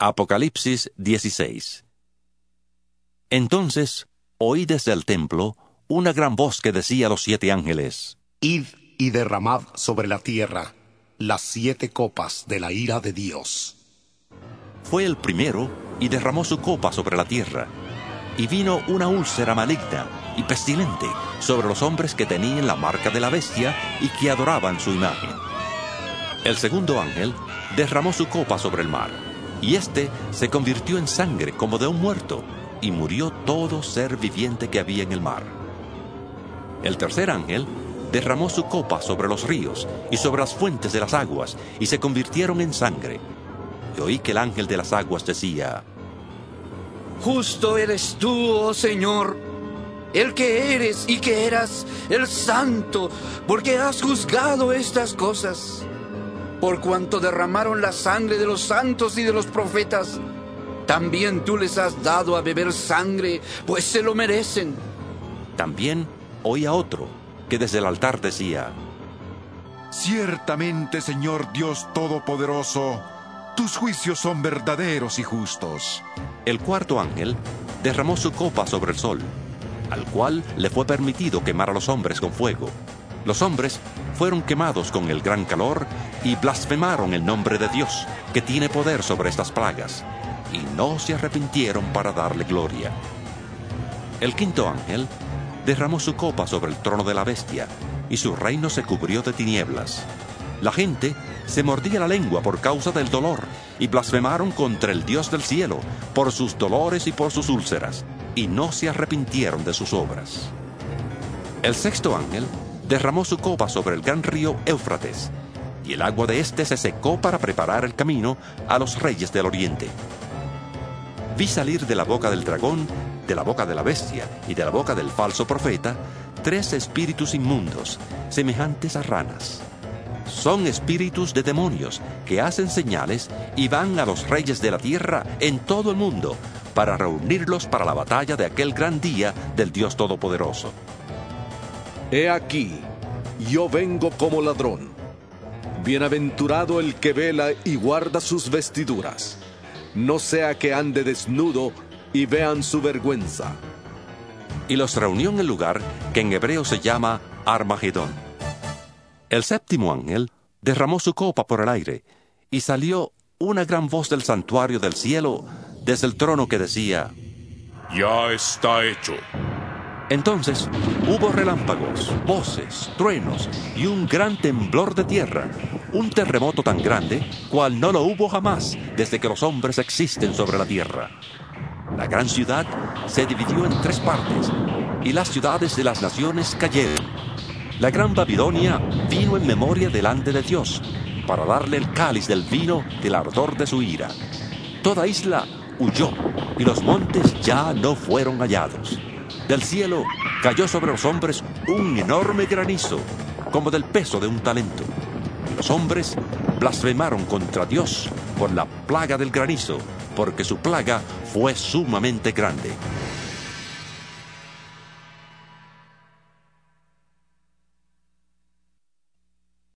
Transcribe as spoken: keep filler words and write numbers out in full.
Apocalipsis dieciséis. Entonces oí desde el templo una gran voz que decía a los siete ángeles: Id y derramad sobre la tierra las siete copas de la ira de Dios. Fue el primero y derramó su copa sobre la tierra, y vino una úlcera maligna y pestilente sobre los hombres que tenían la marca de la bestia y que adoraban su imagen. El segundo ángel derramó su copa sobre el mar, y éste se convirtió en sangre como de un muerto, y murió todo ser viviente que había en el mar. El tercer ángel derramó su copa sobre los ríos y sobre las fuentes de las aguas, y se convirtieron en sangre. Y oí que el ángel de las aguas decía: Justo eres tú, oh Señor, el que eres y que eras el Santo, porque has juzgado estas cosas. Por cuanto derramaron la sangre de los santos y de los profetas, también tú les has dado a beber sangre, pues se lo merecen. También oí a otro que desde el altar decía: Ciertamente, Señor Dios Todopoderoso, tus juicios son verdaderos y justos. El cuarto ángel derramó su copa sobre el sol, al cual le fue permitido quemar a los hombres con fuego. Los hombres fueron quemados con el gran calor y blasfemaron el nombre de Dios, que tiene poder sobre estas plagas, y no se arrepintieron para darle gloria. El quinto ángel derramó su copa sobre el trono de la bestia, y su reino se cubrió de tinieblas. La gente se mordía la lengua por causa del dolor, y blasfemaron contra el Dios del cielo por sus dolores y por sus úlceras, y no se arrepintieron de sus obras. El sexto ángel derramó su copa sobre el gran río Éufrates, y el agua de éste se secó para preparar el camino a los reyes del oriente. Vi salir de la boca del dragón, de la boca de la bestia y de la boca del falso profeta tres espíritus inmundos, semejantes a ranas. Son espíritus de demonios que hacen señales y van a los reyes de la tierra en todo el mundo para reunirlos para la batalla de aquel gran día del Dios Todopoderoso. He aquí, yo vengo como ladrón. Bienaventurado el que vela y guarda sus vestiduras, no sea que ande desnudo y vean su vergüenza. Y los reunió en el lugar que en hebreo se llama Armagedón. El séptimo ángel derramó su copa por el aire, y salió una gran voz del santuario del cielo desde el trono que decía: Ya está hecho. Entonces hubo relámpagos, voces, truenos y un gran temblor de tierra, un terremoto tan grande cual no lo hubo jamás desde que los hombres existen sobre la tierra. La gran ciudad se dividió en tres partes, y las ciudades de las naciones cayeron. La gran Babilonia vino en memoria delante de Dios, para darle el cáliz del vino del ardor de su ira. Toda isla huyó, y los montes ya no fueron hallados. Del cielo cayó sobre los hombres un enorme granizo, como del peso de un talento. Y los hombres blasfemaron contra Dios por la plaga del granizo, porque su plaga fue sumamente grande.